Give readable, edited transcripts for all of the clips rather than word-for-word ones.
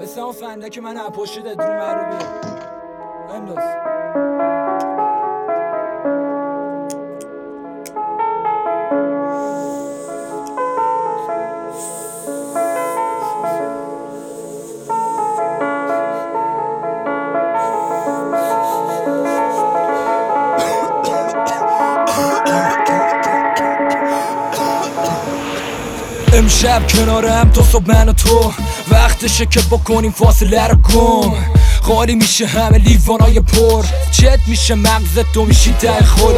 مثل اون فنده من پشت درو معروبی انداز امشب کنارم تا صبح من و تو وقتشه که بکنیم فاصله رو گم خالی میشه همه لیوانای پر چت میشه مغزت تو میشی ته خور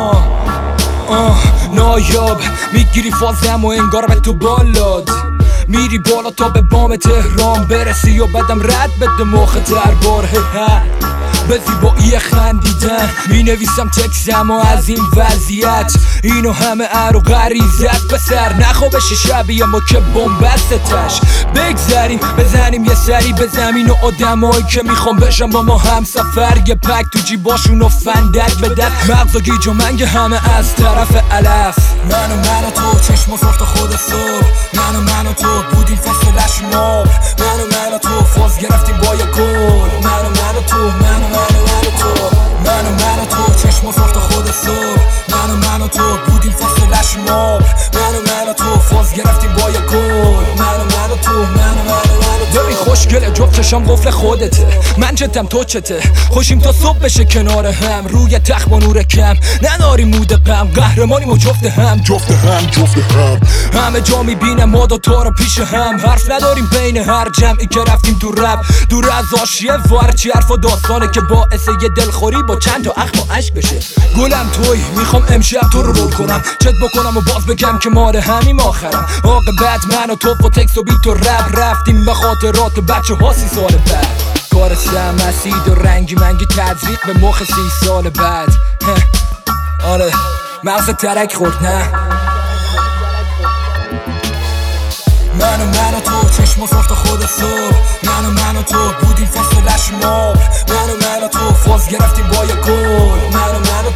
نایاب میگیری فازم و انگار به تو بالاد میری بالا تا به بام تهران برسی و بدم رد بده مخ دربار به زیبایی خندیدن می نویسم تکسم و از این وضعیت اینو همه ارو غریزت به سر نخوا بشه شبیه ما که بومبستش بگذریم بزنیم یه سری به زمین و آدمایی که میخوام بشم با ما هم سفر یه پک تو جیباشون و فندک به دست مغز و گیج و منگ همه از طرف علف من و تو چشم و ساخت خود صبح من و تو بودیم فاصلش ماب من و تو فاز گرفتیم با یه گل من و تو من و تو چشم و ساخت خود صبح من و تو بودیم فاصلش ماب من و تو فاز گرفتیم با یه گل من و تو ببین خوشگله جفت چشم قفل خودته من جدم تو چته خوشیم تا صبح بشه کنار هم روی تخت با نور کم نداریم مود غم قهرمانیم و جفت هم همه جا میبینم ما دوتا رو پیش هم حرف نداریم بین هر جمعی که رفتیم تو رپ دور از آشیه وارچی حرف و داستانه که باعث یه دلخوری با چند تا اخم و عشق بشه گلم توی میخوام امشب تو رو رول کنم چت بکنم و باز بگم که ماره همیم آخرم عاقبت من و تو با تکس و بیت و رپ رفتیم به خاطرات بچه ها 30 سال بعد کار سمسید و رنگی منگی تدریق به مخ 30 سال بعد آره مغز ترک خورد نه من و تو چشم و ساخت خود صبح من و تو بودیم فاصلش ماب من و تو فاز گرفتیم با یه گل من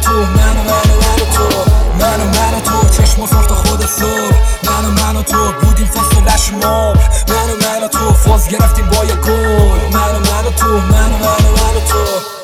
و تو چشم و ساخت خود صبح من و تو بودیم فاصلش ماب من و تو فاز گرفتیم با یه گل من و تو